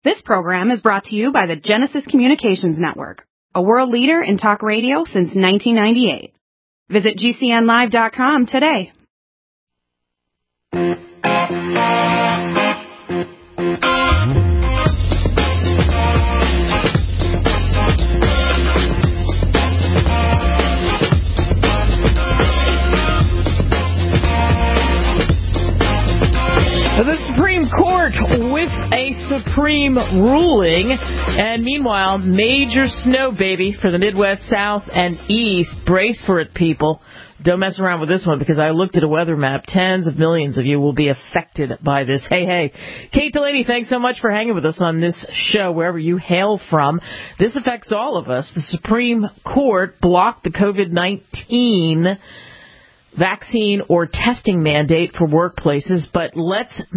This program is brought to you by the Genesis Communications Network, a world leader in talk radio since 1998. Visit GCNlive.com today. The Supreme Court with a Supreme ruling, and meanwhile, major snow, baby, for the Midwest, South, and East. Brace for it, people. Don't mess around with this one, because I looked at a weather map. Tens of millions of you will be affected by this. Hey. Kate Delaney, thanks so much for hanging with us on this show, wherever you hail from. This affects all of us. The Supreme Court blocked the COVID-19 vaccine or testing mandate for workplaces, but lets the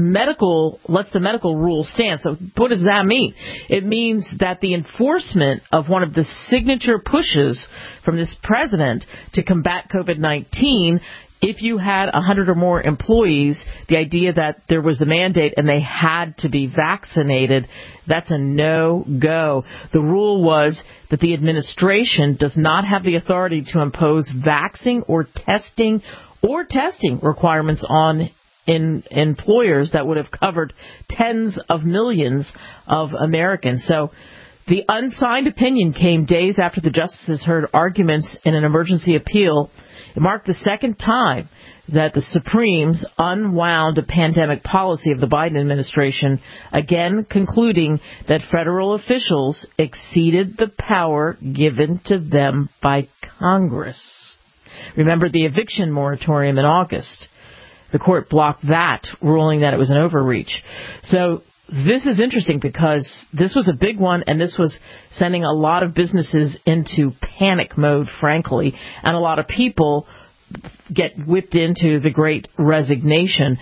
medical rule stand. So what does that mean? It means that the enforcement of one of the signature pushes from this president to combat COVID-19, if you had 100 or more employees, the idea that there was the mandate and they had to be vaccinated, that's a no-go. The rule was that the administration does not have the authority to impose vaccine or testing requirements on employers that would have covered tens of millions of Americans. So the unsigned opinion came days after the justices heard arguments in an emergency appeal. It marked the second time that the Supremes unwound a pandemic policy of the Biden administration, again concluding that federal officials exceeded the power given to them by Congress. Remember the eviction moratorium in August. The court blocked that, ruling that it was an overreach. So this is interesting because this was a big one, and this was sending a lot of businesses into panic mode, frankly, and a lot of people get whipped into the Great Resignation.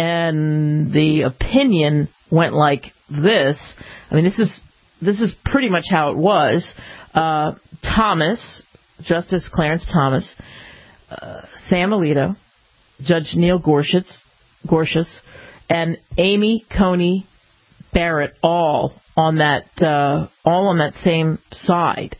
And the opinion went like this. I mean, this is pretty much how it was. Justice Clarence Thomas, Sam Alito, Judge Neil Gorsuch, and Amy Coney Barrett, all on that same side.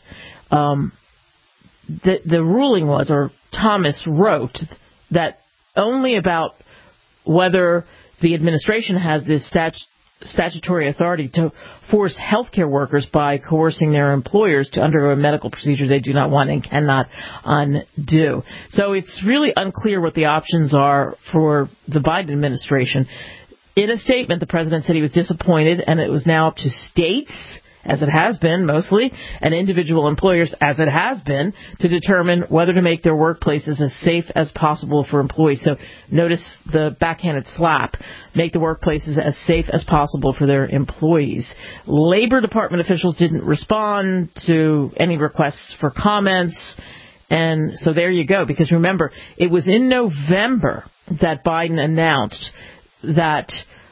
The ruling was, or Thomas wrote, that only about whether the administration has this statutory authority to force healthcare workers by coercing their employers to undergo a medical procedure they do not want and cannot undo. So it's really unclear what the options are for the Biden administration. In a statement, the president said he was disappointed, and it was now up to states, as it has been mostly, and individual employers, as it has been, to determine whether to make their workplaces as safe as possible for employees. So notice the backhanded slap. Make the workplaces as safe as possible for their employees. Labor Department officials didn't respond to any requests for comments. And so there you go, because remember, it was in November that Biden announced that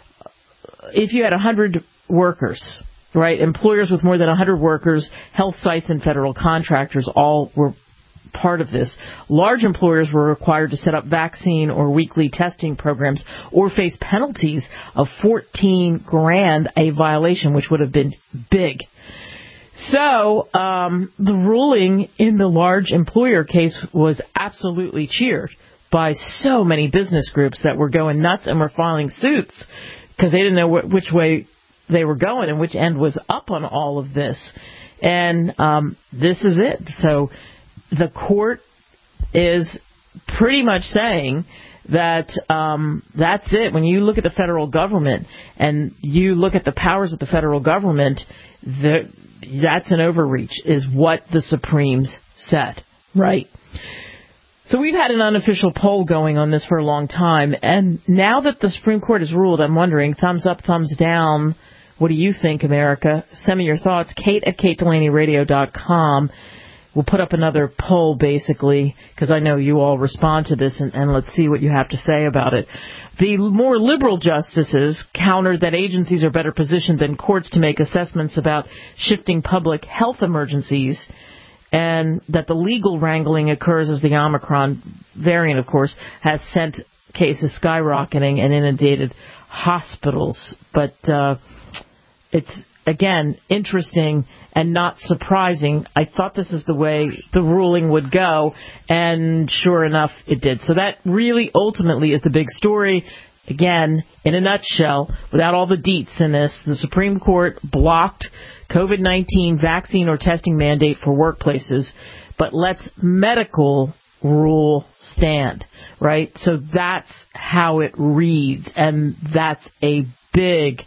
if you had 100 workers, right, employers with more than 100 workers, health sites and federal contractors all were part of this. Large employers were required to set up vaccine or weekly testing programs or face penalties of $14,000 a violation, which would have been big. So the ruling in the large employer case was absolutely cheered by so many business groups that were going nuts and were filing suits because they didn't know which way they were going and which end was up on all of this. And this is it. So the court is pretty much saying that that's it. When you look at the federal government and you look at the powers of the federal government, that's an overreach, is what the Supremes said, right? So we've had an unofficial poll going on this for a long time, and now that the Supreme Court has ruled, I'm wondering, thumbs up, thumbs down, what do you think, America? Send me your thoughts, Kate@KateDelaneyRadio.com. We'll put up another poll, basically, because I know you all respond to this, and let's see what you have to say about it. The more liberal justices countered that agencies are better positioned than courts to make assessments about shifting public health emergencies, and that the legal wrangling occurs as the Omicron variant, of course, has sent cases skyrocketing and inundated hospitals. But it's again, interesting and not surprising. I thought this is the way the ruling would go, and sure enough, it did. So that really ultimately is the big story. Again, in a nutshell, without all the deets in this, the Supreme Court blocked COVID-19 vaccine or testing mandate for workplaces, but lets medical rule stand, right? So that's how it reads, and that's a big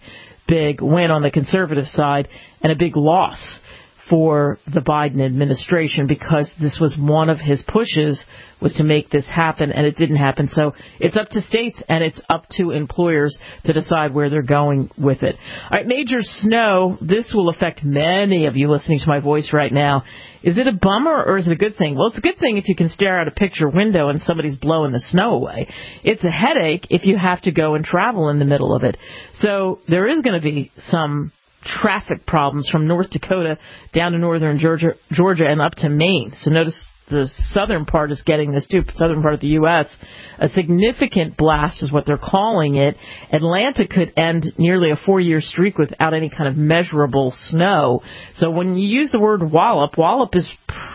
win on the conservative side and a big loss for the Biden administration, because this was one of his pushes, was to make this happen, and it didn't happen. So it's up to states and it's up to employers to decide where they're going with it. All right, major snow. This will affect many of you listening to my voice right now. Is it a bummer or is it a good thing? Well, it's a good thing if you can stare out a picture window and somebody's blowing the snow away. It's a headache if you have to go and travel in the middle of it. So there is going to be some traffic problems from North Dakota down to northern Georgia and up to Maine. So notice the southern part is getting this too, southern part of the U.S. A significant blast is what they're calling it. Atlanta could end nearly a 4-year streak without any kind of measurable snow. So when you use the word wallop is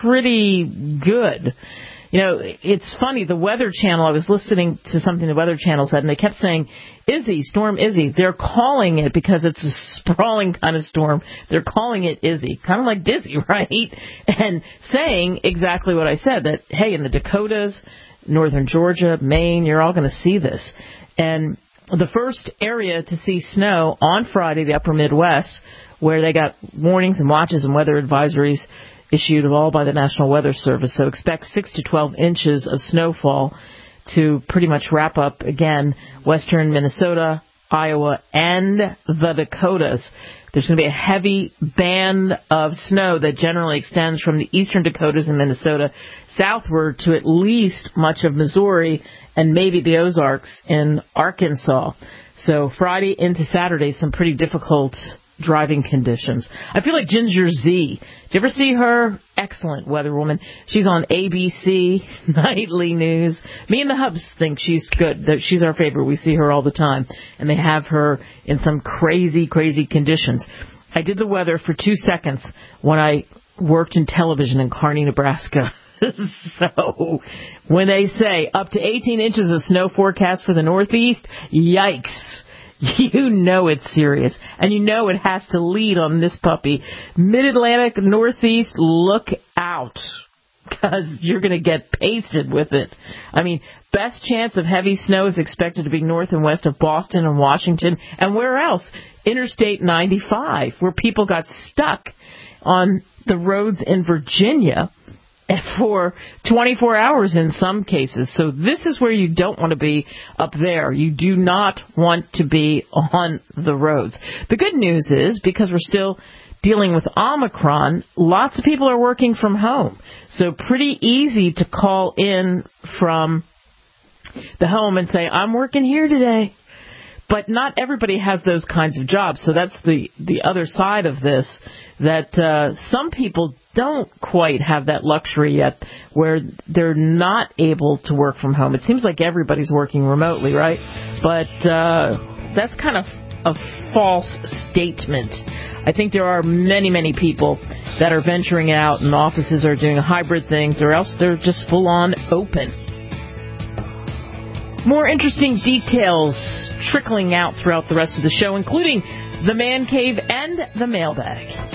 pretty good. You know, it's funny, the Weather Channel, I was listening to something the Weather Channel said, and they kept saying, Izzy, Storm Izzy. They're calling it, because it's a sprawling kind of storm, they're calling it Izzy. Kind of like Dizzy, right? And saying exactly what I said, that, hey, in the Dakotas, northern Georgia, Maine, you're all going to see this. And the first area to see snow on Friday, the upper Midwest, where they got warnings and watches and weather advisories issued all by the National Weather Service. So expect 6 to 12 inches of snowfall to pretty much wrap up, again, western Minnesota, Iowa, and the Dakotas. There's going to be a heavy band of snow that generally extends from the eastern Dakotas and Minnesota southward to at least much of Missouri and maybe the Ozarks in Arkansas. So Friday into Saturday, some pretty difficult driving conditions. I feel like Ginger Z. Did you ever see her? Excellent weatherwoman. She's on ABC Nightly News. Me and the Hubs think she's good. She's our favorite. We see her all the time. And they have her in some crazy conditions. I did the weather for 2 seconds when I worked in television in Kearney, Nebraska. So when they say up to 18 inches of snow forecast for the Northeast, yikes. You know it's serious, and you know it has to lead on this puppy. Mid-Atlantic, Northeast, look out, because you're going to get pasted with it. I mean, best chance of heavy snow is expected to be north and west of Boston and Washington, and where else? Interstate 95, where people got stuck on the roads in Virginia for 24 hours in some cases. So this is where you don't want to be, up there. You do not want to be on the roads. The good news is, because we're still dealing with Omicron, lots of people are working from home. So pretty easy to call in from the home and say, I'm working here today. But not everybody has those kinds of jobs. So that's the other side of this, that some people don't quite have that luxury yet, where they're not able to work from home. It seems like everybody's working remotely, right? But that's kind of a false statement. I think there are many people that are venturing out, and offices are doing hybrid things, or else they're just full-on open. More interesting details trickling out throughout the rest of the show, including the man cave and the mailbag.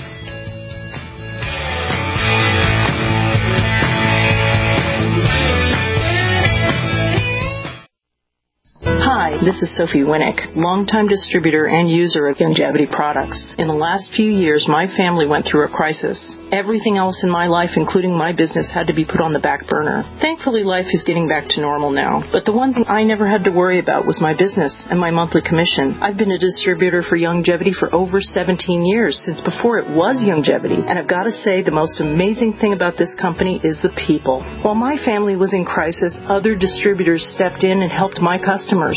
Hi, this is Sophie Winnick, longtime distributor and user of Youngevity products. In the last few years, my family went through a crisis. Everything else in my life, including my business, had to be put on the back burner. Thankfully, life is getting back to normal now. But the one thing I never had to worry about was my business and my monthly commission. I've been a distributor for Youngevity for over 17 years, since before it was Youngevity. And I've got to say, the most amazing thing about this company is the people. While my family was in crisis, other distributors stepped in and helped my customers.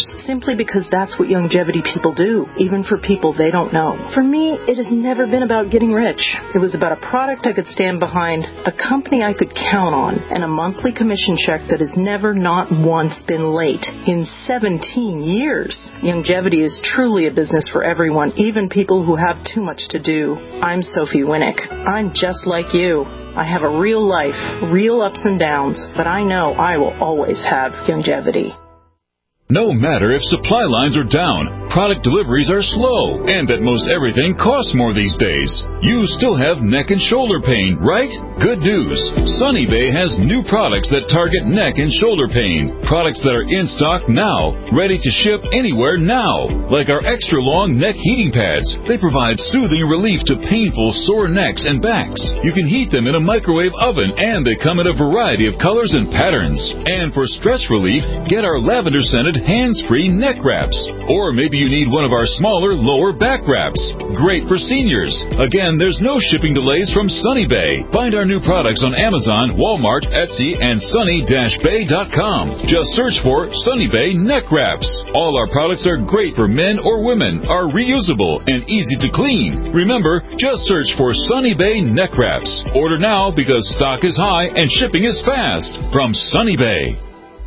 simply because that's what longevity people do, even for people they don't know. For me, it has never been about getting rich. It was about a product I could stand behind, a company I could count on, and a monthly commission check that has never not once been late. In 17 years, longevity is truly a business for everyone, even people who have too much to do. I'm Sophie Winnick. I'm just like you. I have a real life, real ups and downs, but I know I will always have longevity. No matter if supply lines are down, product deliveries are slow, and that most everything costs more these days, you still have neck and shoulder pain, right? Good news. Sunny Bay has new products that target neck and shoulder pain. Products that are in stock now, ready to ship anywhere now. Like our extra long neck heating pads. They provide soothing relief to painful sore necks and backs. You can heat them in a microwave oven, and they come in a variety of colors and patterns. And for stress relief, get our lavender scented hands-free neck wraps. Or maybe you need one of our smaller lower back wraps. Great for seniors. Again, there's no shipping delays from Sunny Bay. Find our new products on Amazon, Walmart, Etsy, and sunny-bay.com. Just search for Sunny Bay neck wraps. All our products are great for men or women, are reusable, and easy to clean. Remember, just search for Sunny Bay neck wraps. Order now because stock is high and shipping is fast. From Sunny Bay.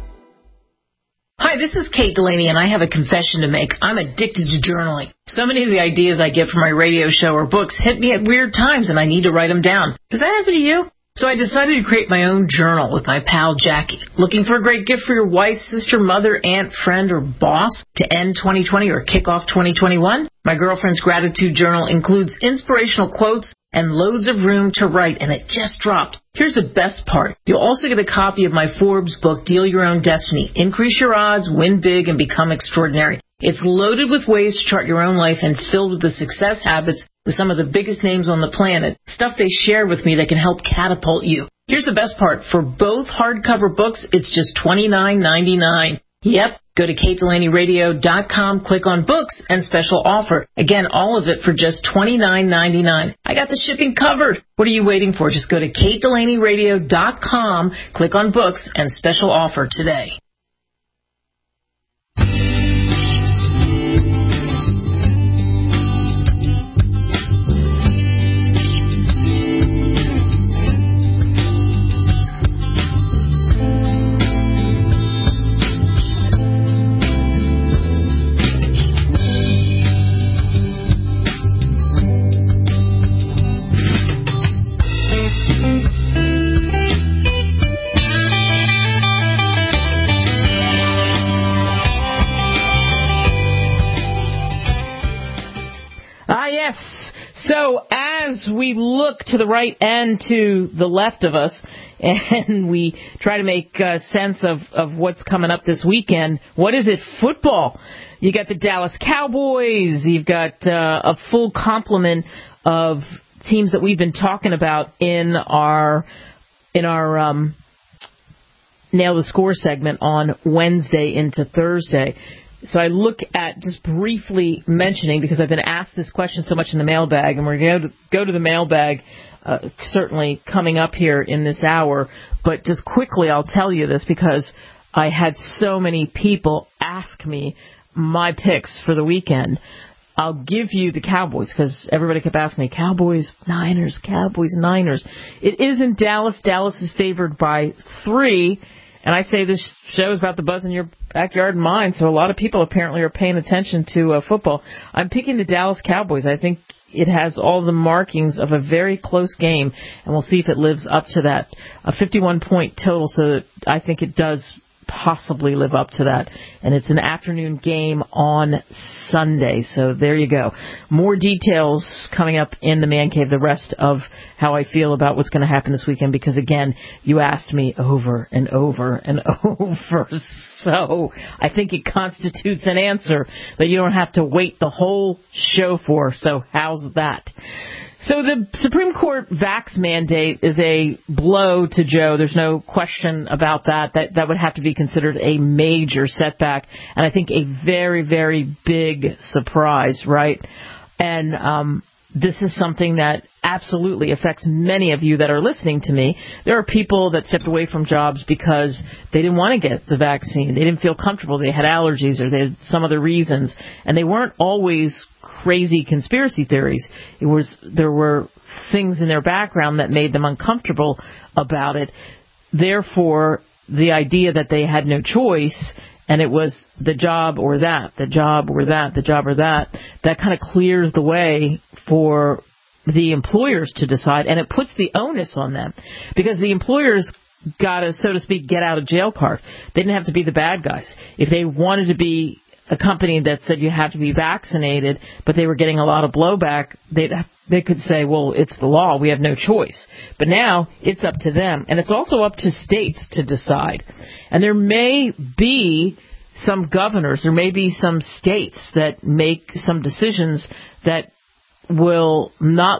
Hi, this is Kate Delaney, and I have a confession to make. I'm addicted to journaling. So many of the ideas I get from my radio show or books hit me at weird times, and I need to write them down. Does that happen to you? So I decided to create my own journal with my pal Jackie. Looking for a great gift for your wife, sister, mother, aunt, friend, or boss to end 2020 or kick off 2021? My girlfriend's gratitude journal includes inspirational quotes and loads of room to write, and it just dropped. Here's the best part. You'll also get a copy of my Forbes book, Deal Your Own Destiny. Increase your odds, win big, and become extraordinary. It's loaded with ways to chart your own life and filled with the success habits with some of the biggest names on the planet. Stuff they share with me that can help catapult you. Here's the best part. For both hardcover books, it's just $29.99. Yep. Go to KateDelaneyRadio.com, click on books and special offer. Again, all of it for just $29.99. I got the shipping covered. What are you waiting for? Just go to KateDelaneyRadio.com, click on books and special offer today. So as we look to the right and to the left of us, and we try to make sense of what's coming up this weekend, what is it? Football. You got the Dallas Cowboys. You've got a full complement of teams that we've been talking about in our Nail the Score segment on Wednesday into Thursday. So I look at just briefly mentioning, because I've been asked this question so much in the mailbag, and we're going to go to the mailbag certainly coming up here in this hour. But just quickly, I'll tell you this because I had so many people ask me my picks for the weekend. I'll give you the Cowboys because everybody kept asking me, Cowboys, Niners, Cowboys, Niners. It isn't Dallas. Dallas is favored by 3. And I say this show is about the buzz in your backyard and mine, so a lot of people apparently are paying attention to football. I'm picking the Dallas Cowboys. I think it has all the markings of a very close game, and we'll see if it lives up to that. A 51-point total, so I think it does possibly live up to that. And it's an afternoon game on Sunday, so there you go. More details coming up in the Man Cave, the rest of how I feel about what's going to happen this weekend, because, again, you asked me over and over and over, so I think it constitutes an answer that you don't have to wait the whole show for, so how's that? So the Supreme Court vax mandate is a blow to Joe. There's no question about that. That would have to be considered a major setback, and I think a very, very big surprise, right? And this is something that absolutely affects many of you that are listening to me. There are people that stepped away from jobs because they didn't want to get the vaccine. They didn't feel comfortable. They had allergies or they had some other reasons. And they weren't always crazy conspiracy theories. There were things in their background that made them uncomfortable about it. Therefore, the idea that they had no choice and it was the job or that, the job or that, the job or that kind of clears the way for the employers to decide, and it puts the onus on them because the employers got a, so to speak, get out of jail card. They didn't have to be the bad guys. If they wanted to be a company that said you have to be vaccinated, but they were getting a lot of blowback, they could say, well, it's the law. We have no choice. But now it's up to them. And it's also up to states to decide. And there may be some governors, there may be some states that make some decisions that will not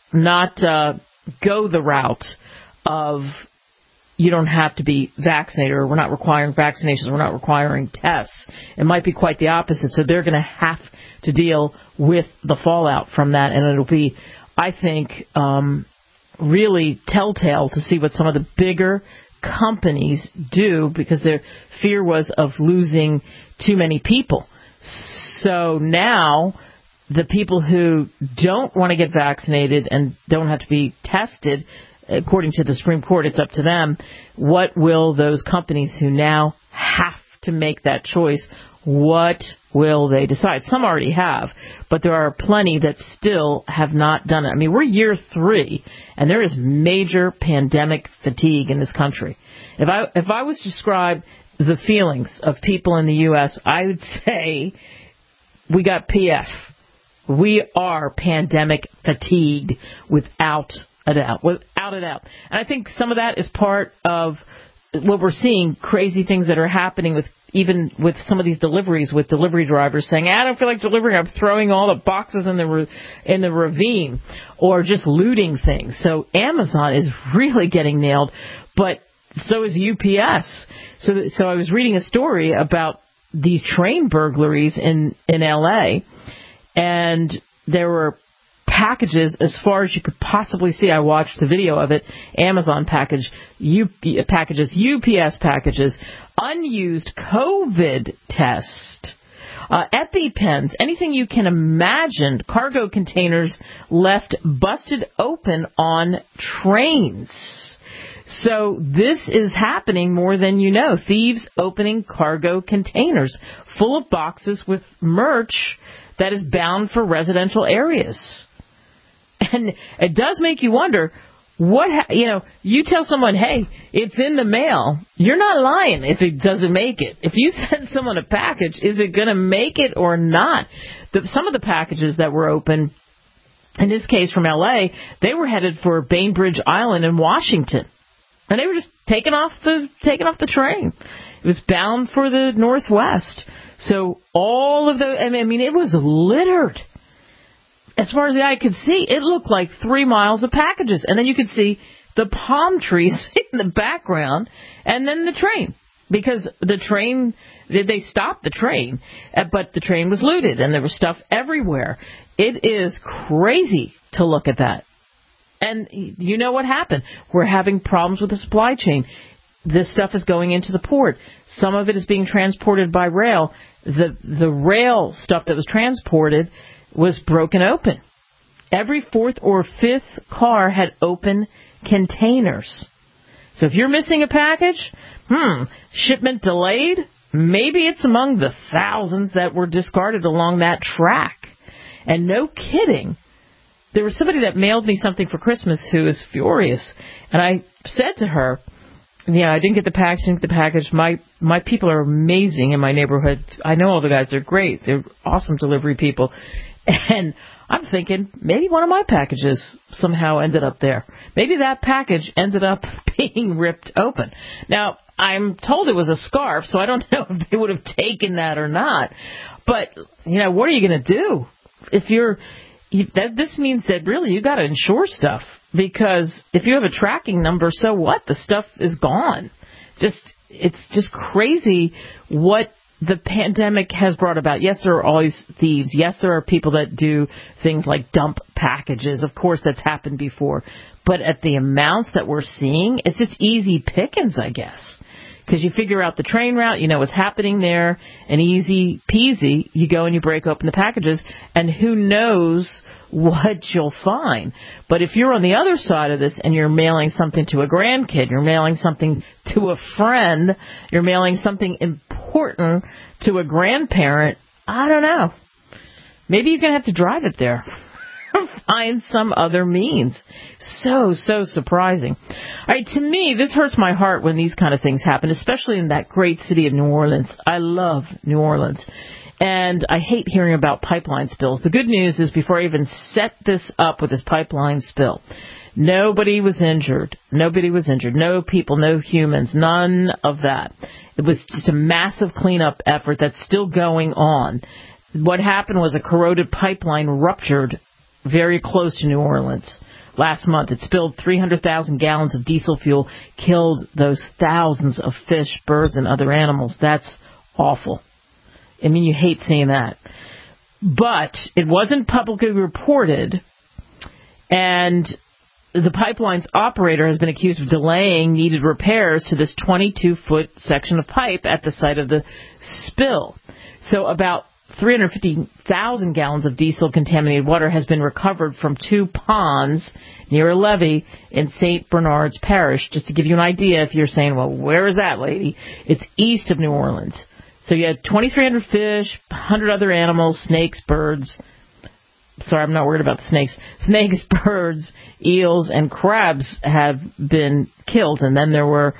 go the route of you don't have to be vaccinated, or we're not requiring vaccinations, we're not requiring tests. It might be quite the opposite. So they're going to have to deal with the fallout from that, and it'll be, I think, really telltale to see what some of the bigger companies do, because their fear was of losing too many people. So now the people who don't want to get vaccinated and don't have to be tested, according to the Supreme Court, it's up to them. What will those companies who now have to make that choice, what will they decide? Some already have, but there are plenty that still have not done it. I mean, we're year 3, and there is major pandemic fatigue in this country. If I was to describe the feelings of people in the U.S., I would say we got PF. We are pandemic fatigued without a doubt. Without a doubt. And I think some of that is part of what we're seeing, crazy things that are happening with even with some of these deliveries, with delivery drivers saying, I don't feel like delivering, I'm throwing all the boxes in the ravine, or just looting things. So Amazon is really getting nailed, but so is UPS. So I was reading a story about these train burglaries in L.A., and there were packages as far as you could possibly see. I watched the video of it. Amazon packages, UPS packages, unused COVID test, EpiPens, anything you can imagine, cargo containers left busted open on trains. So this is happening more than you know. Thieves opening cargo containers full of boxes with merch that is bound for residential areas. And it does make you wonder, you tell someone, hey, it's in the mail. You're not lying if it doesn't make it. If you send someone a package, is it going to make it or not? Some of the packages that were open, in this case from L.A., they were headed for Bainbridge Island in Washington. And they were just taken off the train. It was bound for the Northwest. So all of those, I mean, it was littered. As far as the eye could see, it looked like 3 miles of packages. And then you could see the palm trees in the background, and then the train. Because the train, they stopped the train, but the train was looted, and there was stuff everywhere. It is crazy to look at that. And you know what happened? We're having problems with the supply chain. This stuff is going into the port. Some of it is being transported by rail. The rail stuff that was transported was broken open. Every 4th or 5th car had open containers. So if you're missing a package, shipment delayed, maybe it's among the thousands that were discarded along that track. And no kidding, there was somebody that mailed me something for Christmas who was furious. And I said to her, I didn't get the package. My people are amazing in my neighborhood. I know all the guys. They're great. They're awesome delivery people. And I'm thinking maybe one of my packages somehow ended up there. Maybe that package ended up being ripped open. Now, I'm told it was a scarf, so I don't know if they would have taken that or not. But, what are you going to do? This means that really you got to insure stuff, because if you have a tracking number, so what? The stuff is gone. It's just crazy what the pandemic has brought about, yes, there are always thieves. Yes, there are people that do things like dump packages. Of course, that's happened before. But at the amounts that we're seeing, it's just easy pickings, I guess. Because you figure out the train route, you know what's happening there, and easy peasy, you go and you break open the packages, and who knows what you'll find. But if you're on the other side of this and you're mailing something to a grandkid, you're mailing something to a friend, you're mailing something important to a grandparent, I don't know. Maybe you're going to have to drive it there. Find some other means. So surprising. All right, to me, this hurts my heart when these kind of things happen, especially in that great city of New Orleans. I love New Orleans. And I hate hearing about pipeline spills. The good news is before I even set this up with this pipeline spill, nobody was injured. Nobody was injured. No people, no humans, none of that. It was just a massive cleanup effort that's still going on. What happened was a corroded pipeline ruptured very close to New Orleans last month. It spilled 300,000 gallons of diesel fuel, killed those thousands of fish, birds, and other animals. That's awful. I mean, you hate seeing that. But it wasn't publicly reported, and the pipeline's operator has been accused of delaying needed repairs to this 22-foot section of pipe at the site of the spill. So about 350,000 gallons of diesel-contaminated water has been recovered from 2 ponds near a levee in St. Bernard's Parish. Just to give you an idea, if you're saying, well, where is that, lady? It's east of New Orleans. So you had 2,300 fish, 100 other animals, snakes, birds. Sorry, I'm not worried about the snakes. Snakes, birds, eels, and crabs have been killed. And then there were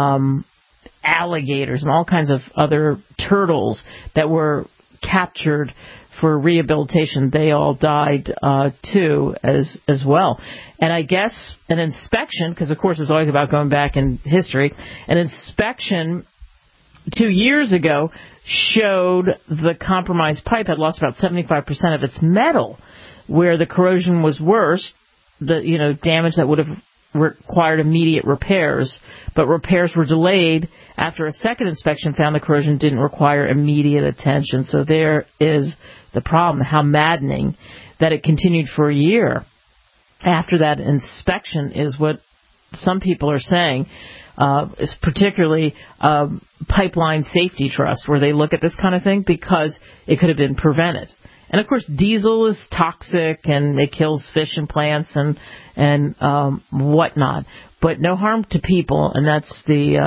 alligators and all kinds of other turtles that were captured for rehabilitation. They all died too as well. And I guess an inspection, because of course it's always about going back in history, an inspection 2 years ago showed the compromised pipe had lost about 75% of its metal. Where the corrosion was worse, the damage that would have required immediate repairs, but repairs were delayed after a second inspection found the corrosion didn't require immediate attention. So there is the problem. How maddening that it continued for a year after that inspection is what some people are saying. Is particularly Pipeline Safety Trust, where they look at this kind of thing because it could have been prevented. And of course, diesel is toxic and it kills fish and plants and whatnot, but no harm to people, and that's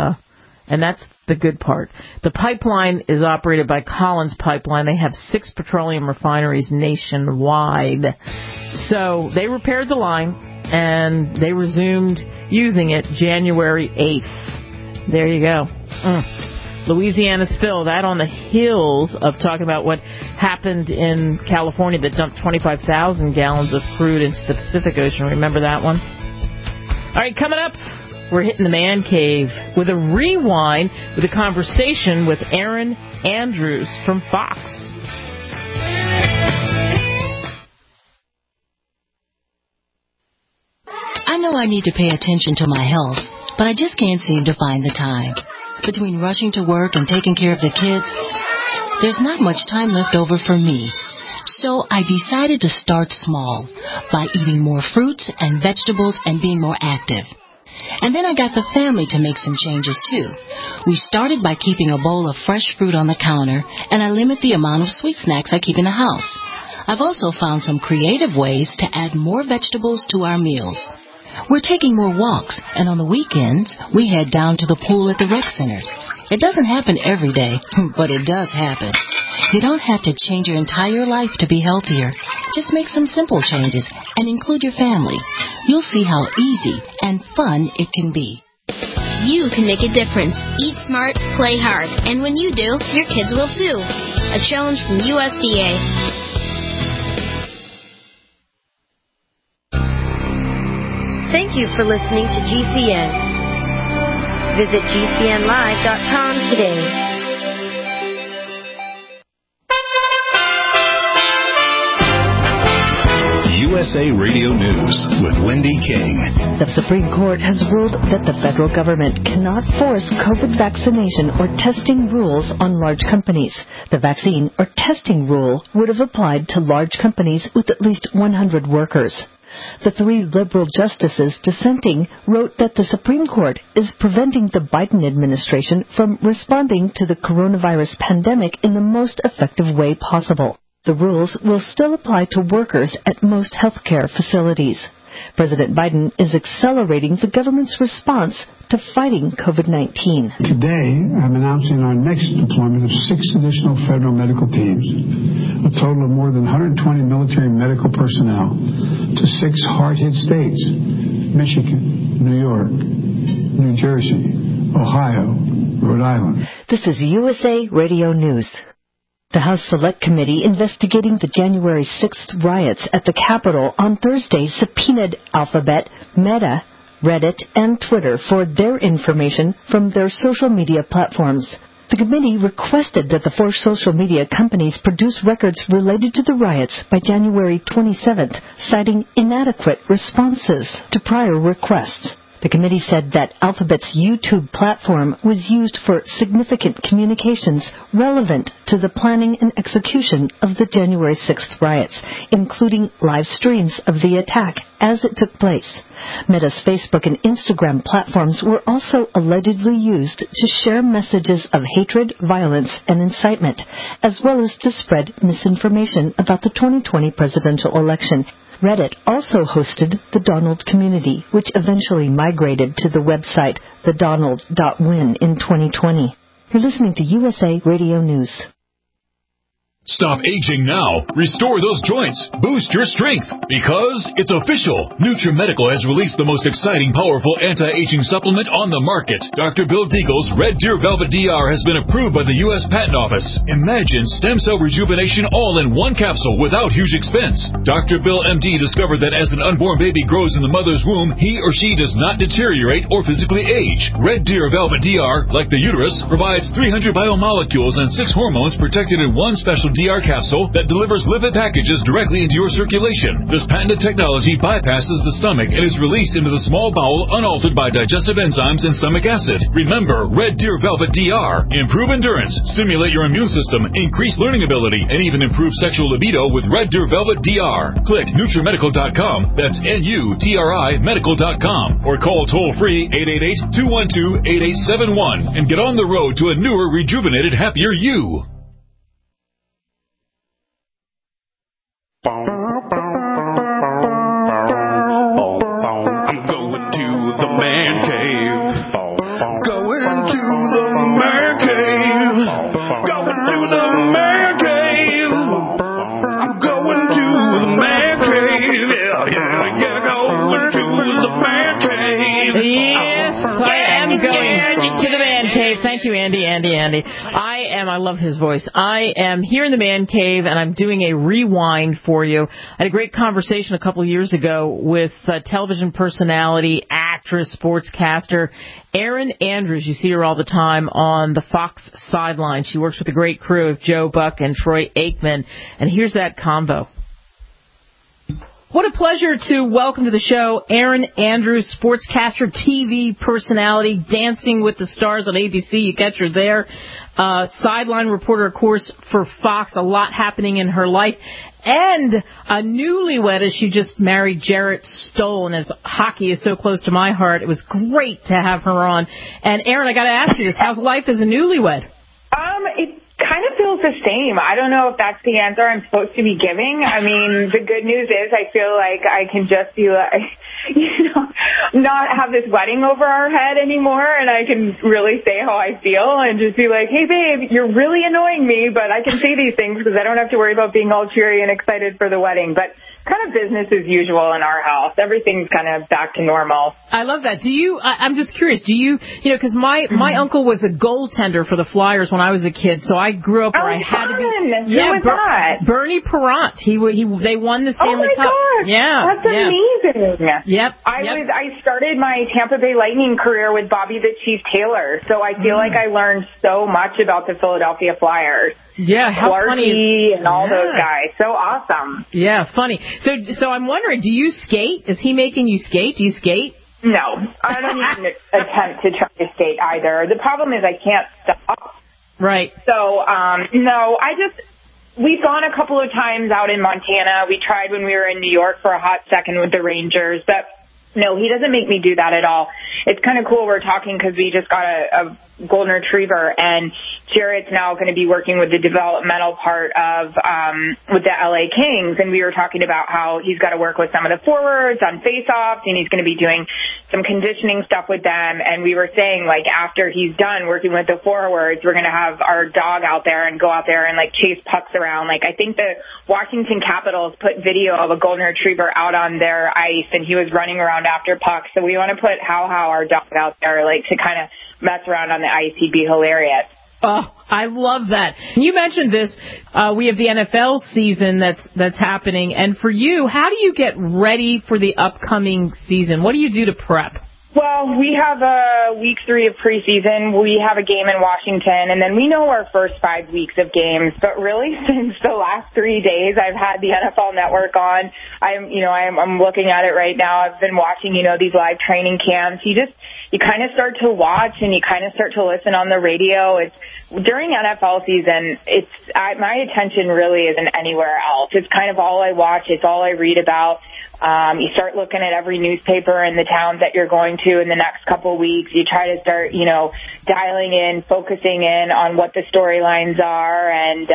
the good part. The pipeline is operated by Collins Pipeline. They have 6 petroleum refineries nationwide. So they repaired the line and they resumed using it January 8th. There you go. Louisiana spill, that on the heels of talking about what happened in California that dumped 25,000 gallons of crude into the Pacific Ocean. Remember that one? All right, coming up, we're hitting the man cave with a rewind with a conversation with Erin Andrews from Fox. I know I need to pay attention to my health, but I just can't seem to find the time. Between rushing to work and taking care of the kids, there's not much time left over for me. So I decided to start small by eating more fruits and vegetables and being more active. And then I got the family to make some changes too. We started by keeping a bowl of fresh fruit on the counter, and I limit the amount of sweet snacks I keep in the house. I've also found some creative ways to add more vegetables to our meals. We're taking more walks, and on the weekends, we head down to the pool at the rec center. It doesn't happen every day, but it does happen. You don't have to change your entire life to be healthier. Just make some simple changes and include your family. You'll see how easy and fun it can be. You can make a difference. Eat smart, play hard, and when you do, your kids will too. A challenge from USDA. Thank you for listening to GCN. Visit GCNlive.com today. USA Radio News with Wendy King. The Supreme Court has ruled that the federal government cannot force COVID vaccination or testing rules on large companies. The vaccine or testing rule would have applied to large companies with at least 100 workers. The 3 liberal justices dissenting wrote that the Supreme Court is preventing the Biden administration from responding to the coronavirus pandemic in the most effective way possible. The rules will still apply to workers at most healthcare facilities. President Biden is accelerating the government's response to fighting COVID-19. Today, I'm announcing our next deployment of 6 additional federal medical teams, a total of more than 120 military medical personnel, to 6 hard-hit states: Michigan, New York, New Jersey, Ohio, Rhode Island. This is USA Radio News. The House Select Committee investigating the January 6th riots at the Capitol on Thursday subpoenaed Alphabet, Meta, Reddit, and Twitter for their information from their social media platforms. The committee requested that the 4 social media companies produce records related to the riots by January 27th, citing inadequate responses to prior requests. The committee said that Alphabet's YouTube platform was used for significant communications relevant to the planning and execution of the January 6th riots, including live streams of the attack as it took place. Meta's Facebook and Instagram platforms were also allegedly used to share messages of hatred, violence, and incitement, as well as to spread misinformation about the 2020 presidential election. Reddit also hosted the Donald community, which eventually migrated to the website thedonald.win in 2020. You're listening to USA Radio News. Stop aging now. Restore those joints. Boost your strength. Because it's official. NutriMedical has released the most exciting, powerful anti-aging supplement on the market. Dr. Bill Deagle's Red Deer Velvet DR has been approved by the U.S. Patent Office. Imagine stem cell rejuvenation all in one capsule without huge expense. Dr. Bill MD discovered that as an unborn baby grows in the mother's womb, he or she does not deteriorate or physically age. Red Deer Velvet DR, like the uterus, provides 300 biomolecules and 6 hormones protected in one special DR capsule that delivers lipid packages directly into your circulation. This patented technology bypasses the stomach and is released into the small bowel unaltered by digestive enzymes and stomach acid. Remember, Red Deer Velvet DR. Improve endurance, stimulate your immune system, increase learning ability, and even improve sexual libido with Red Deer Velvet DR. Click NutriMedical.com, that's NUTRI Medical.com, or call toll-free 888-212-8871 and get on the road to a newer, rejuvenated, happier you. I'm going to the man cave. Going to the man cave. Going to the man cave. I'm going to the man cave. Yeah, going to the man cave. Yes, I am going to the man cave. Thank you, Andy. I love his voice. I am here in the man cave, and I'm doing a rewind for you. I had a great conversation a couple of years ago with television personality, actress, sportscaster, Erin Andrews. You see her all the time on the Fox sideline. She works with a great crew of Joe Buck and Troy Aikman. And here's that convo. What a pleasure to welcome to the show Erin Andrews, sportscaster, TV personality, Dancing with the Stars on ABC. You catch her there. Sideline reporter, of course, for Fox. A lot happening in her life. And a newlywed as she just married Jarrett Stoll. And as hockey is so close to my heart, it was great to have her on. And, Erin, I got to ask you this. How's life as a newlywed? It kind of feels the same. I don't know if that's the answer I'm supposed to be giving. I mean, the good news is I feel like I can just be like, not have this wedding over our head anymore, and I can really say how I feel and just be like, hey, babe, you're really annoying me, but I can say these things because I don't have to worry about being all cheery and excited for the wedding. But kind of business as usual in our house. Everything's kind of back to normal. I love that. I'm just curious, because my uncle was a goaltender for the Flyers when I was a kid, so I grew up where I had to be. Who was that? Bernie Parent. They won the Stanley Cup. Oh my gosh. Yeah. That's amazing. Yep. I started my Tampa Bay Lightning career with Bobby the Chief Taylor, so I feel like I learned so much about the Philadelphia Flyers. Yeah, how Clarky funny. and all those guys. So awesome. Yeah, funny. So I'm wondering, do you skate? Is he making you skate? Do you skate? No, I don't even attempt to try to skate either. The problem is I can't stop. Right. So, no, we've gone a couple of times out in Montana. We tried when we were in New York for a hot second with the Rangers, but no, he doesn't make me do that at all. It's kind of cool. We're talking because we just got a golden retriever, and Jarrett's now going to be working with the developmental part of with the LA Kings, and we were talking about how he's got to work with some of the forwards on face-offs, and he's going to be doing some conditioning stuff with them. And we were saying, like, after he's done working with the forwards, we're going to have our dog out there and go out there and, like, chase pucks around. Like, I think the Washington Capitals put video of a golden retriever out on their ice, and he was running around after pucks. So we want to put How, our dog, out there, like, to kind of mess around on the ice. He'd be hilarious. Oh, I love that. You mentioned this. We have the NFL season that's happening. And for you, how do you get ready for the upcoming season? What do you do to prep? Well, we have week 3 of preseason. We have a game in Washington, and then we know our first 5 weeks of games. But really, since the last 3 days, I've had the NFL Network on. I'm looking at it right now. I've been watching, these live training camps. You kind of start to watch and you kind of start to listen on the radio. It's during NFL season. My attention really isn't anywhere else. It's kind of all I watch. It's all I read about. You start looking at every newspaper in the towns that you're going to in the next couple of weeks. You try to start, dialing in, focusing in on what the storylines are. And,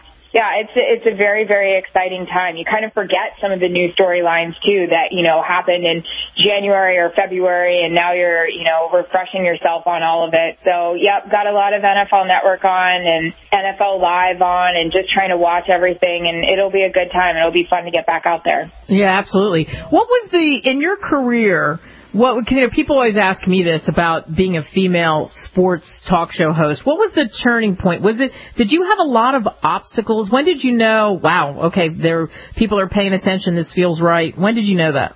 it's a very, very exciting time. You kind of forget some of the new storylines, too, that, happened in January or February, and now you're, refreshing yourself on all of it. So, got a lot of NFL Network on and NFL Live on and just trying to watch everything, and it'll be a good time. It'll be fun to get back out there. Yeah, absolutely. What was in your career, people always ask me this about being a female sports talk show host. What was the turning point? Did you have a lot of obstacles? When did you know, wow, okay, people are paying attention, this feels right? When did you know that?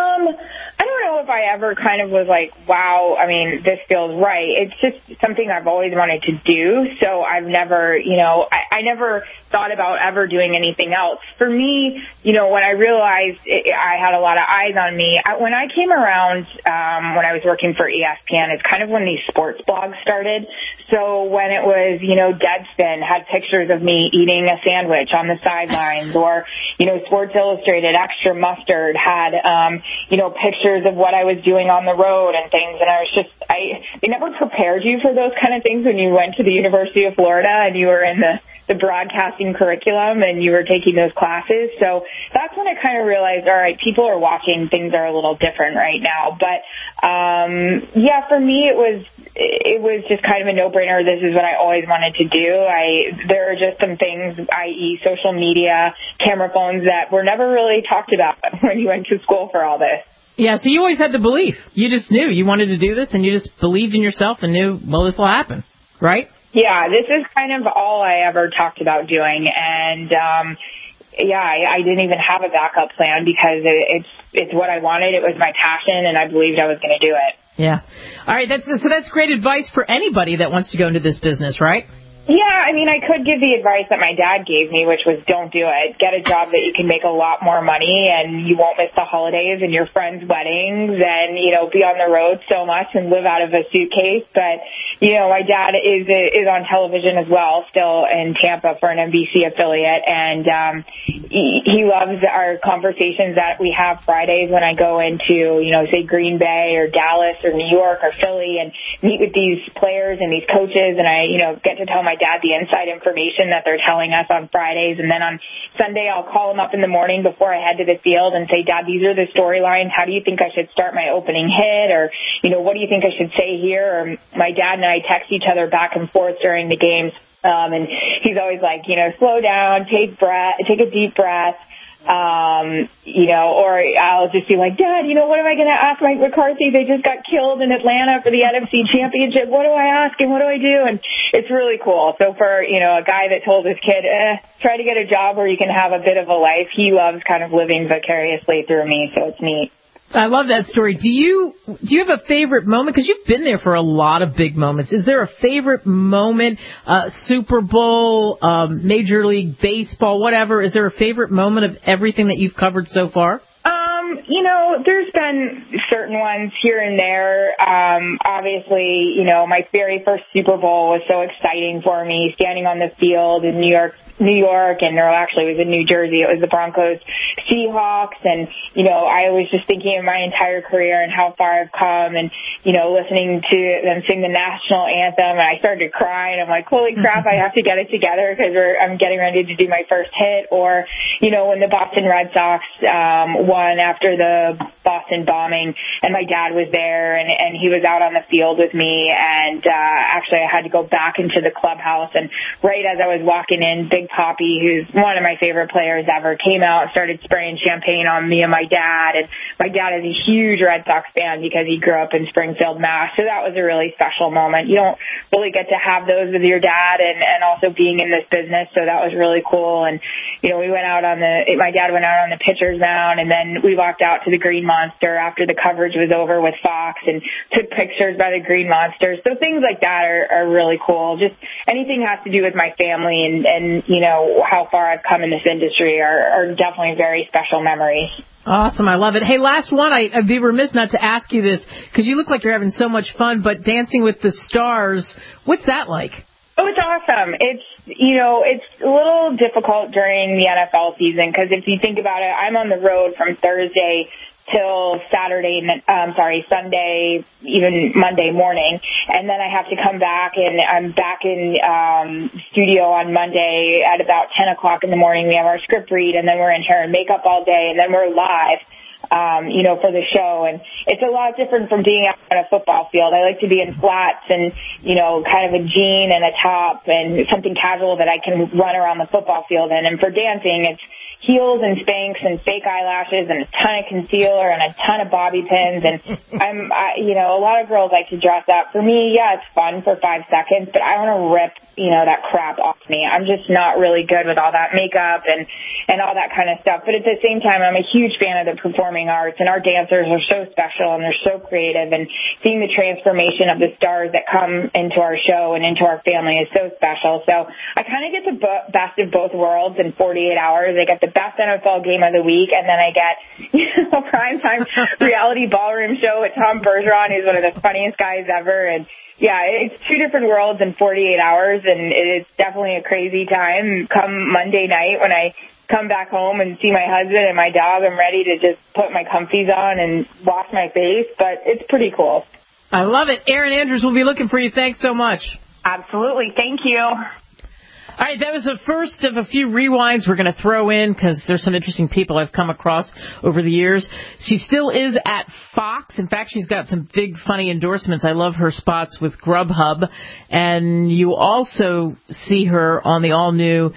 I don't know if I ever kind of was like, wow, this feels right. It's just something I've always wanted to do. So I've never, I never thought about ever doing anything else. For me, when I realized I had a lot of eyes on me, when I came around, when I was working for ESPN, it's kind of when these sports blogs started. So when it was, Deadspin had pictures of me eating a sandwich on the sidelines, or, Sports Illustrated Extra Mustard had, pictures of what I was doing on the road and things. And they never prepared you for those kind of things when you went to the University of Florida and you were in the broadcasting curriculum and you were taking those classes. So that's when I kind of realized, all right, people are watching, things are a little different right now. But, for me, it was just kind of a no-brainer. This is what I always wanted to do. There are just some things, i.e. social media, camera phones, that were never really talked about when you went to school for all this. Yeah, so you always had the belief. You just knew you wanted to do this, and you just believed in yourself and knew, well, this will happen, right? Yeah, this is kind of all I ever talked about doing, and I didn't even have a backup plan because it's what I wanted. It was my passion, and I believed I was going to do it. Yeah. All right, that's great advice for anybody that wants to go into this business, right? Yeah, I could give the advice that my dad gave me, which was don't do it. Get a job that you can make a lot more money and you won't miss the holidays and your friends' weddings and, be on the road so much and live out of a suitcase. But, my dad is on television as well, still in Tampa for an NBC affiliate. And he loves our conversations that we have Fridays when I go into, say Green Bay or Dallas or New York or Philly and meet with these players and these coaches. And I, get to tell my dad the inside information that they're telling us on Fridays. And then on Sunday, I'll call him up in the morning before I head to the field and say, Dad, these are the storylines. How do you think I should start my opening hit? Or, what do you think I should say here? Or my dad and I text each other back and forth during the games. And he's always like, slow down, take a deep breath. Or I'll just be like, Dad, what am I going to ask Mike McCarthy? They just got killed in Atlanta for the NFC Championship. What do I ask him? What do I do? And it's really cool. So for, a guy that told his kid, try to get a job where you can have a bit of a life, he loves kind of living vicariously through me. So it's neat. I love that story. Do you have a favorite moment? Because you've been there for a lot of big moments. Is there a favorite moment, Super Bowl, Major League Baseball, whatever? Is there a favorite moment of everything that you've covered so far? There's been certain ones here and there. Obviously, my very first Super Bowl was so exciting for me, standing on the field in New York, and actually it was in New Jersey. It was the Broncos Seahawks, and I was just thinking of my entire career and how far I've come, and listening to them sing the national anthem, and I started to cry, and I'm like, holy crap, I have to get it together because I'm getting ready to do my first hit. Or when the Boston Red Sox won after the Boston bombing, and my dad was there, and he was out on the field with me, and actually I had to go back into the clubhouse, and right as I was walking in, Big Papi, who's one of my favorite players ever, came out and started spraying champagne on me and my dad. And my dad is a huge Red Sox fan because he grew up in Springfield, Mass. So that was a really special moment. You don't really get to have those with your dad and also being in this business. So that was really cool. And, we went out my dad went out on the pitcher's mound, and then we walked out to the Green Monster after the coverage was over with Fox and took pictures by the Green Monster. So things like that are really cool. Just anything has to do with my family and how far I've come in this industry are definitely very special memories. Awesome. I love it. Hey, last one. I'd be remiss not to ask you this because you look like you're having so much fun, but Dancing with the Stars, what's that like? Oh, it's awesome. It's a little difficult during the NFL season because if you think about it, I'm on the road from Thursday till Sunday, even Monday morning. And then I have to come back, and I'm back in studio on Monday at about 10 o'clock in the morning. We have our script read, and then we're in hair and makeup all day, and then we're live. For the show. And it's a lot different from being out on a football field. I like to be in flats and, kind of a jean and a top and something casual that I can run around the football field in. And for dancing, it's heels and Spanx and fake eyelashes and a ton of concealer and a ton of bobby pins. And a lot of girls like to dress up. For me, yeah, it's fun for 5 seconds, but I want to rip, that crap off me. I'm just not really good with all that makeup and all that kind of stuff. But at the same time, I'm a huge fan of the performing arts, and our dancers are so special and they're so creative, and seeing the transformation of the stars that come into our show and into our family is so special. So I kind of get the best of both worlds in 48 hours. I get the best NFL game of the week, and then I get primetime reality ballroom show with Tom Bergeron, who's one of the funniest guys ever. And yeah, it's two different worlds in 48 hours, and it's definitely a crazy time. Come Monday night when I come back home and see my husband and my dog, I'm ready to just put my comfies on and wash my face, but it's pretty cool. I love it. Erin Andrews will be looking for you. Thanks so much. Absolutely. Thank you. All right, that was the first of a few rewinds we're going to throw in because there's some interesting people I've come across over the years. She still is at Fox. In fact, she's got some big, funny endorsements. I love her spots with Grubhub. And you also see her on the all-new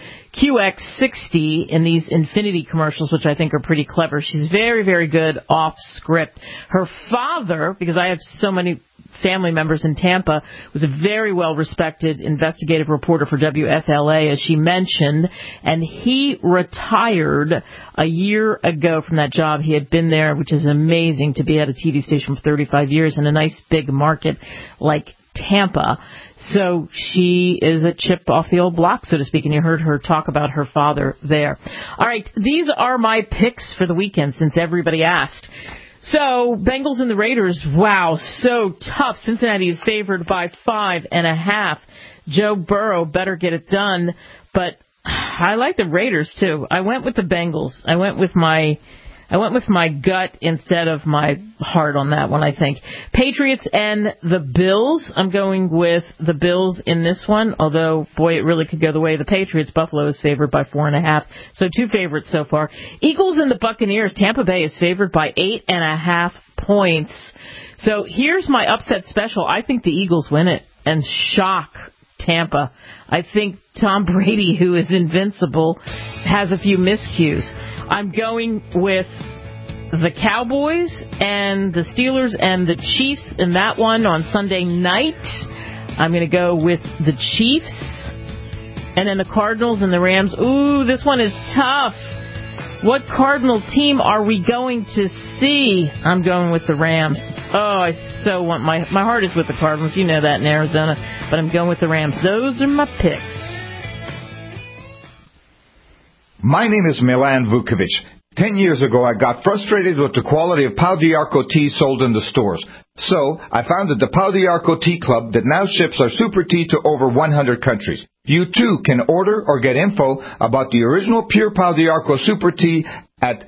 QX60 in these Infinity commercials, which I think are pretty clever. She's very, very good off script. Her father, because I have so many family members in Tampa, was a very well-respected investigative reporter for WFLA, as she mentioned, and he retired a year ago from that job. He had been there, which is amazing to be at a TV station for 35 years in a nice big market like Tampa. So she is a chip off the old block, so to speak, and you heard her talk about her father there. All right, these are my picks for the weekend since everybody asked. So, Bengals and the Raiders, wow, so tough. Cincinnati is favored by 5.5. Joe Burrow better get it done, but I like the Raiders too. I went with the Bengals. I went with my gut instead of my heart on that one, I think. Patriots and the Bills. I'm going with the Bills in this one, although, boy, it really could go the way of the Patriots. Buffalo is favored by 4.5, so 2 favorites so far. Eagles and the Buccaneers. Tampa Bay is favored by 8.5 points. So here's my upset special. I think the Eagles win it and shock Tampa. I think Tom Brady, who is invincible, has a few miscues. I'm going with the Cowboys and the Steelers and the Chiefs in that one on Sunday night. I'm going to go with the Chiefs. And then the Cardinals and the Rams. Ooh, this one is tough. What Cardinal team are we going to see? I'm going with the Rams. Oh, I so want my heart is with the Cardinals. You know that in Arizona, but I'm going with the Rams. Those are my picks. My name is Milan Vukovic. 10 years ago, I got frustrated with the quality of Pau d'Arco tea sold in the stores. So, I founded the Pau d'Arco Tea Club that now ships our super tea to over 100 countries. You too can order or get info about the original pure Pau d'Arco super tea at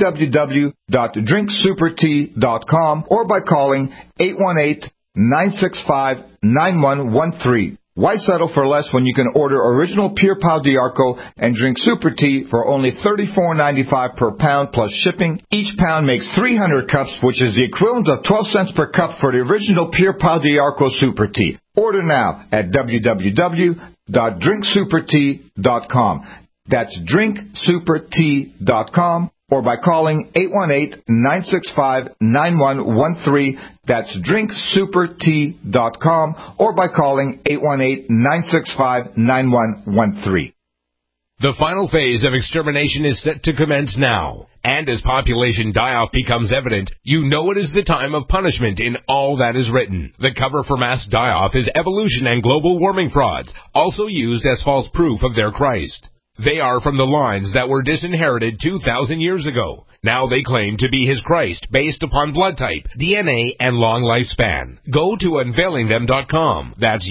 www.drinksupertea.com or by calling 818-965-9113. Why settle for less when you can order original pure Pau d'Arco and drink super tea for only $34.95 per pound plus shipping? Each pound makes 300 cups, which is the equivalent of 12 cents per cup for the original pure Pau d'Arco super tea. Order now at www.drinksupertea.com. That's drinksupertea.com or by calling 818-965-9113. That's drinksupertea.com or by calling 818-965-9113. The final phase of extermination is set to commence now. And as population die-off becomes evident, you know it is the time of punishment in all that is written. The cover for mass die-off is evolution and global warming frauds, also used as false proof of their Christ. They are from the lines that were disinherited 2,000 years ago. Now they claim to be his Christ based upon blood type, DNA, and long lifespan. Go to unveilingthem.com. That's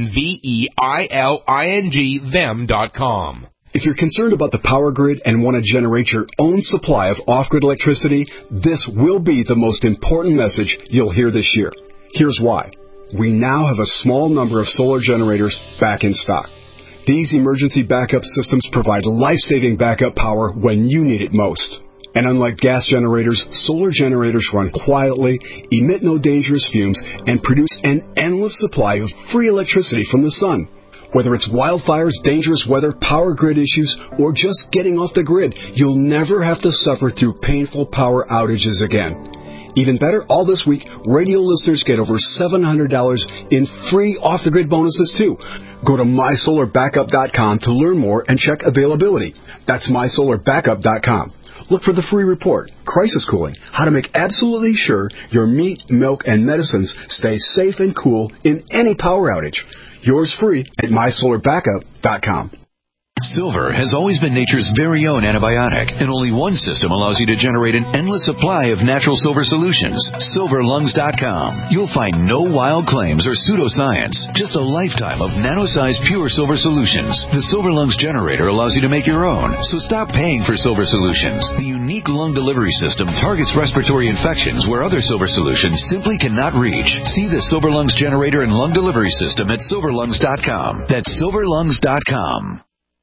UNVEILING them.com. If you're concerned about the power grid and want to generate your own supply of off-grid electricity, this will be the most important message you'll hear this year. Here's why. We now have a small number of solar generators back in stock. These emergency backup systems provide life-saving backup power when you need it most. And unlike gas generators, solar generators run quietly, emit no dangerous fumes, and produce an endless supply of free electricity from the sun. Whether it's wildfires, dangerous weather, power grid issues, or just getting off the grid, you'll never have to suffer through painful power outages again. Even better, all this week, radio listeners get over $700 in free off-the-grid bonuses, too. Go to mysolarbackup.com to learn more and check availability. That's mysolarbackup.com. Look for the free report, Crisis Cooling, how to make absolutely sure your meat, milk, and medicines stay safe and cool in any power outage. Yours free at mysolarbackup.com. Silver has always been nature's very own antibiotic, and only one system allows you to generate an endless supply of natural silver solutions. SilverLungs.com. You'll find no wild claims or pseudoscience, just a lifetime of nano-sized pure silver solutions. The Silver Lungs generator allows you to make your own, so stop paying for silver solutions. The unique lung delivery system targets respiratory infections where other silver solutions simply cannot reach. See the Silver Lungs generator and lung delivery system at SilverLungs.com. That's SilverLungs.com.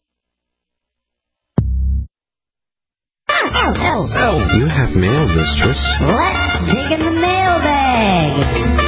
Oh, you have mail, mistress. Let's dig in the mailbag.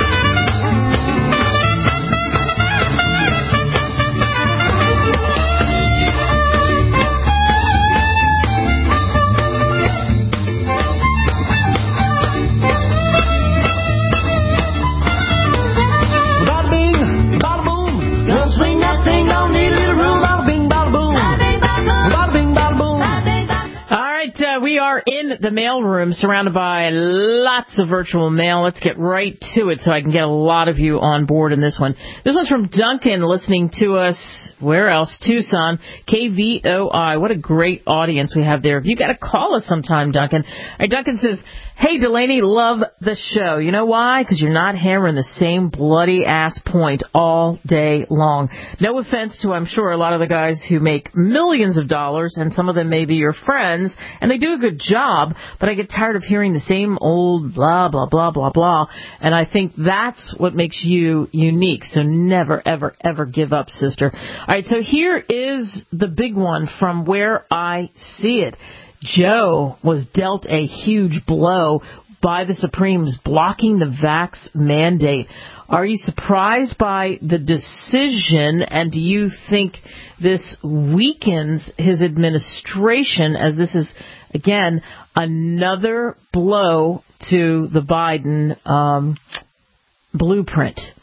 Bada bing, bada boom. Gonna swing that thing on the little room. Bada bing, bada boom. Bada bing, bada boom. We are in the mailroom surrounded by lots of virtual mail. Let's get right to it so I can get a lot of you on board in this one. This one's from Duncan listening to us, where else? Tucson, KVOI. What a great audience we have there. You got to call us sometime, Duncan. All right, Duncan says, hey, Delaney, love the show. You know why? Because you're not hammering the same bloody ass point all day long. No offense to, I'm sure, a lot of the guys who make millions of dollars, and some of them may be your friends, and they do a good job, but I get tired of hearing the same old blah, blah, blah, blah, blah, and I think that's what makes you unique. So never, ever, ever give up, sister. All right, so here is the big one from where I see it. Joe was dealt a huge blow by the Supremes blocking the vax mandate. Are you surprised by the decision, and do you think this weakens his administration, as this is, again, another blow to the Biden blueprint?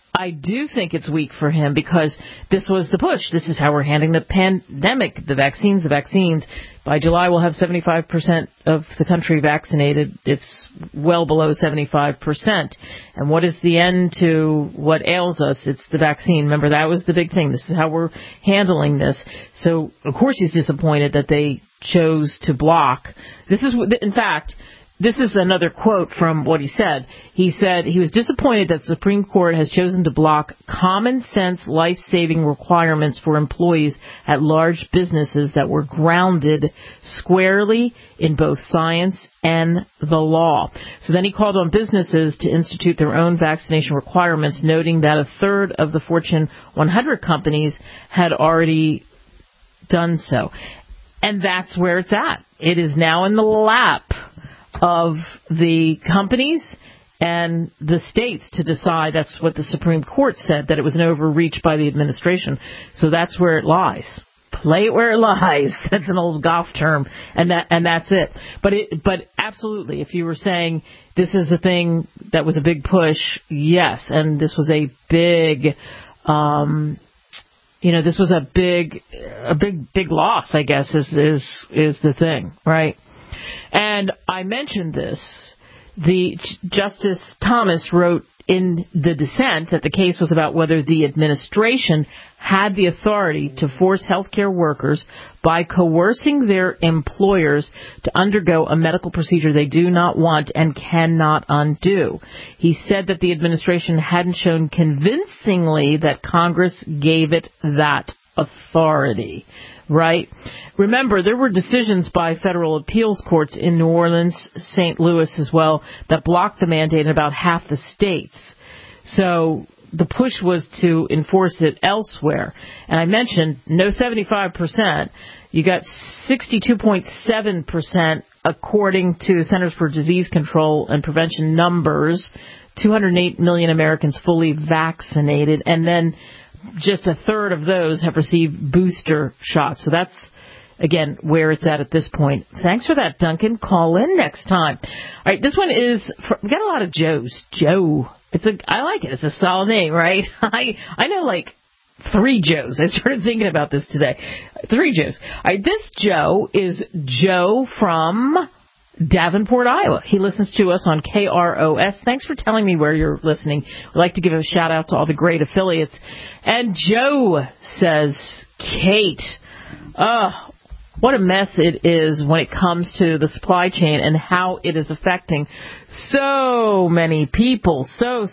I do think it's weak for him because this was the push. This is how we're handling the pandemic, the vaccines. By July, we'll have 75% of the country vaccinated. It's well below 75%. And what is the end to what ails us? It's the vaccine. Remember, that was the big thing. This is how we're handling this. So, of course, he's disappointed that they chose to block. This is another quote from what he said. He said he was disappointed that the Supreme Court has chosen to block common sense life-saving requirements for employees at large businesses that were grounded squarely in both science and the law. So then he called on businesses to institute their own vaccination requirements, noting that a third of the Fortune 100 companies had already done so. And that's where it's at. It is now in the lap of the companies and the states to decide. That's what the Supreme Court said, that it was an overreach by the administration. So that's where it lies. Play it where it lies. That's an old golf term, and that's it. But absolutely, if you were saying this is a thing that was a big push, yes, and this was a big, this was a big loss, I guess, is the thing, right? And I mentioned this. The Justice Thomas wrote in the dissent that the case was about whether the administration had the authority to force healthcare workers by coercing their employers to undergo a medical procedure they do not want and cannot undo. He said that the administration hadn't shown convincingly that Congress gave it that authority. Right? Remember, there were decisions by federal appeals courts in New Orleans, St. Louis as well, that blocked the mandate in about half the states. So the push was to enforce it elsewhere. And I mentioned no 75%. You got 62.7% according to Centers for Disease Control and Prevention numbers, 208 million Americans fully vaccinated, and then just a third of those have received booster shots. So that's, again, where it's at this point. Thanks for that, Duncan. Call in next time. All right, this one is, we got a lot of Joes. Joe. I like it. It's a solid name, right? I know like 3 Joes. I started thinking about this today. 3 Joes. All right, this Joe is Joe from Davenport, Iowa. He listens to us on KROS. Thanks for telling me where you're listening. I'd like to give a shout out to all the great affiliates. And Joe says, Kate, what a mess it is when it comes to the supply chain and how it is affecting so many people. So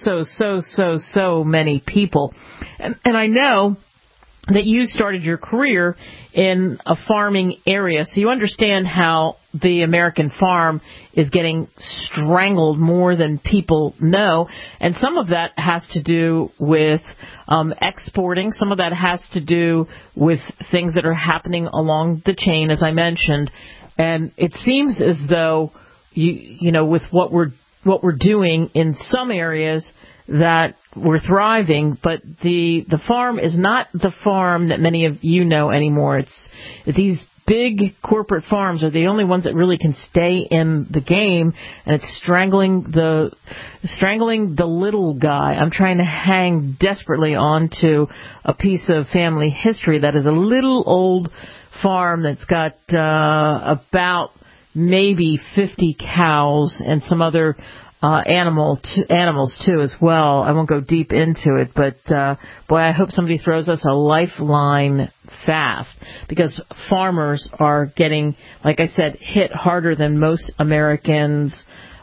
many people. And I know that you started your career in a farming area, so you understand how the American farm is getting strangled more than people know, and some of that has to do with exporting. Some of that has to do with things that are happening along the chain, as I mentioned, and it seems as though with what we're doing in some areas that we're thriving, but the farm is not the farm that many of you know anymore. It's these big corporate farms are the only ones that really can stay in the game, and it's strangling the little guy. I'm trying to hang desperately onto a piece of family history that is a little old farm that's got about maybe 50 cows and some other animals too as well. I won't go deep into it, but boy, I hope somebody throws us a lifeline fast, because farmers are getting, like I said, hit harder than most Americans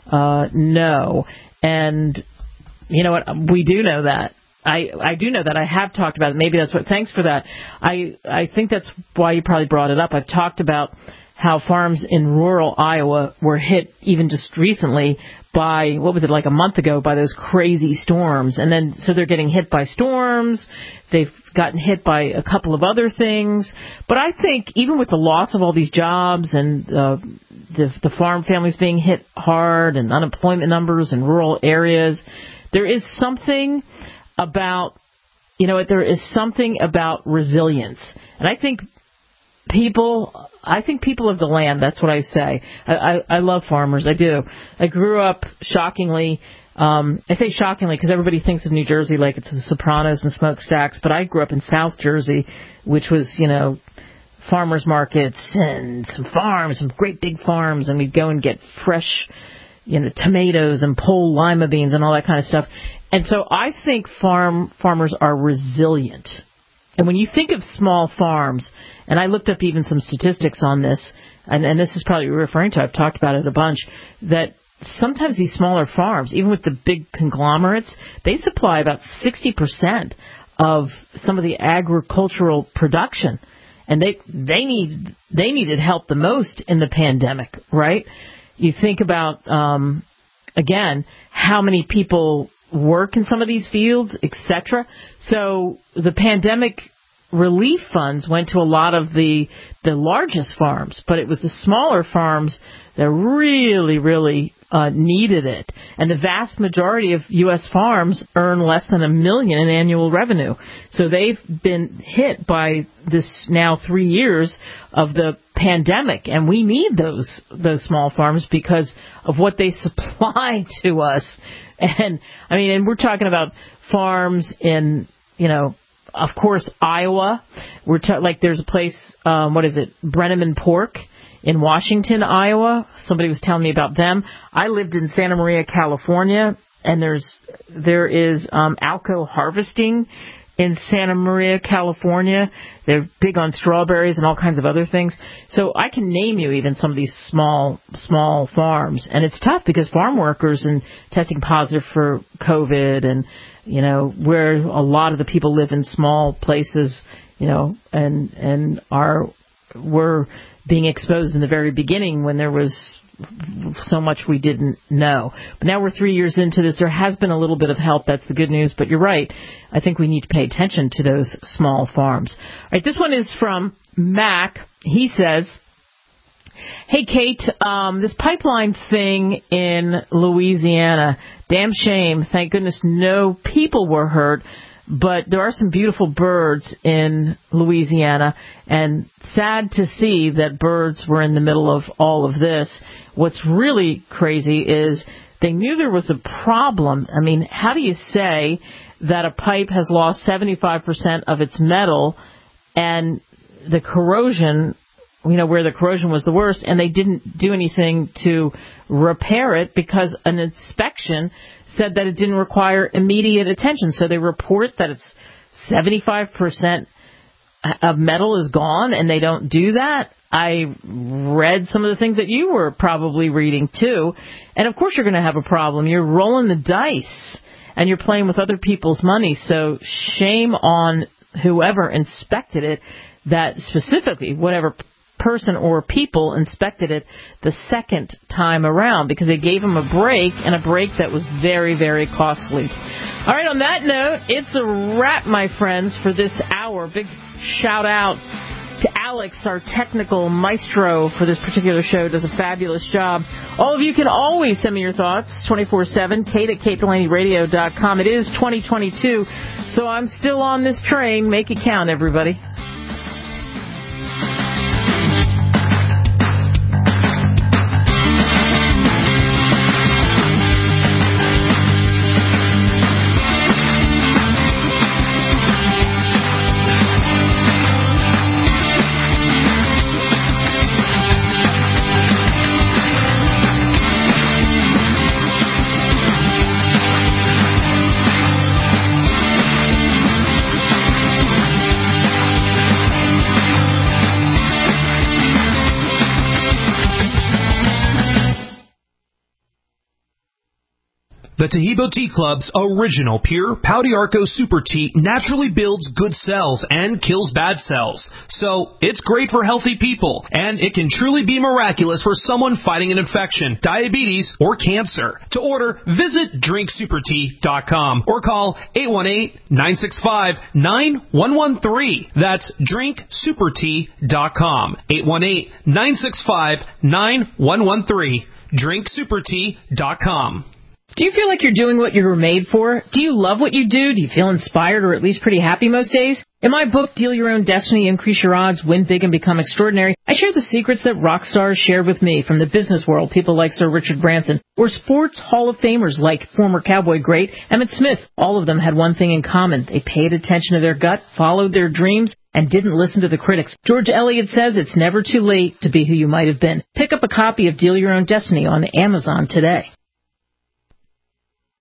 know. And you know what? We do know that. I do know that. I have talked about it. Maybe that's what. Thanks for that. I think that's why you probably brought it up. I've talked about how farms in rural Iowa were hit even just recently by, what was it, like a month ago, by those crazy storms. And then, so they're getting hit by storms. They've gotten hit by a couple of other things. But I think even with the loss of all these jobs and the farm families being hit hard and unemployment numbers in rural areas, there is something about, there is something about resilience. And I think people of the land, that's what I say. I love farmers. I do. I grew up, shockingly, I say shockingly because everybody thinks of New Jersey like it's the Sopranos and smokestacks, but I grew up in South Jersey, which was, farmers markets and some farms, some great big farms, and we'd go and get fresh, tomatoes and pull lima beans and all that kind of stuff. And so I think farmers are resilient. And when you think of small farms, and I looked up even some statistics on this, and this is probably what you're referring to, I've talked about it a bunch, that sometimes these smaller farms, even with the big conglomerates, they supply about 60% of some of the agricultural production. And they needed help the most in the pandemic, right? You think about, again, how many people work in some of these fields, etc. So the pandemic relief funds went to a lot of the largest farms, but it was the smaller farms that really, really needed it. And the vast majority of U.S. farms earn less than $1 million in annual revenue. So they've been hit by this now 3 years of the pandemic, and we need those small farms because of what they supply to us. And and we're talking about farms in, of course, Iowa. There's a place, Brenneman Pork in Washington, Iowa. Somebody was telling me about them. I lived in Santa Maria, California, and there is Alco Harvesting in Santa Maria, California. They're big on strawberries and all kinds of other things. So I can name you even some of these small farms. And it's tough because farm workers and testing positive for COVID and, where a lot of the people live in small places, and were being exposed in the very beginning when there was so much we didn't know. But now we're 3 years into this. There has been a little bit of help. That's the good news. But you're right. I think we need to pay attention to those small farms. All right, this one is from Mac. He says, hey, Kate, this pipeline thing in Louisiana, damn shame. Thank goodness no people were hurt. But there are some beautiful birds in Louisiana, and sad to see that birds were in the middle of all of this. What's really crazy is they knew there was a problem. How do you say that a pipe has lost 75% of its metal and the corrosion, where the corrosion was the worst, and they didn't do anything to repair it because an inspection said that it didn't require immediate attention. So they report that it's 75% of metal is gone, and they don't do that. I read some of the things that you were probably reading, too. And, of course, you're going to have a problem. You're rolling the dice, and you're playing with other people's money. So shame on whoever inspected it, that specifically, whatever person or people inspected it the second time around, because they gave them a break, and a break that was very, very costly. All right, on that note, it's a wrap, my friends, for this hour. Big shout out to Alex, our technical maestro for this particular show, does a fabulous job. All of you can always send me your thoughts 24/7, Kate@KateDelaneyRadio.com. It is 2022, so I'm still on this train. Make it count, everybody. The Taheebo Tea Club's original pure Pau d'Arco Super Tea naturally builds good cells and kills bad cells. So it's great for healthy people, and it can truly be miraculous for someone fighting an infection, diabetes, or cancer. To order, visit drinksupertea.com or call 818-965-9113. That's drinksupertea.com. 818-965-9113. drinksupertea.com. Do you feel like you're doing what you were made for? Do you love what you do? Do you feel inspired or at least pretty happy most days? In my book, Deal Your Own Destiny, Increase Your Odds, Win Big and Become Extraordinary, I share the secrets that rock stars shared with me from the business world, people like Sir Richard Branson, or sports Hall of Famers like former Cowboy great Emmitt Smith. All of them had one thing in common. They paid attention to their gut, followed their dreams, and didn't listen to the critics. George Eliot says it's never too late to be who you might have been. Pick up a copy of Deal Your Own Destiny on Amazon today.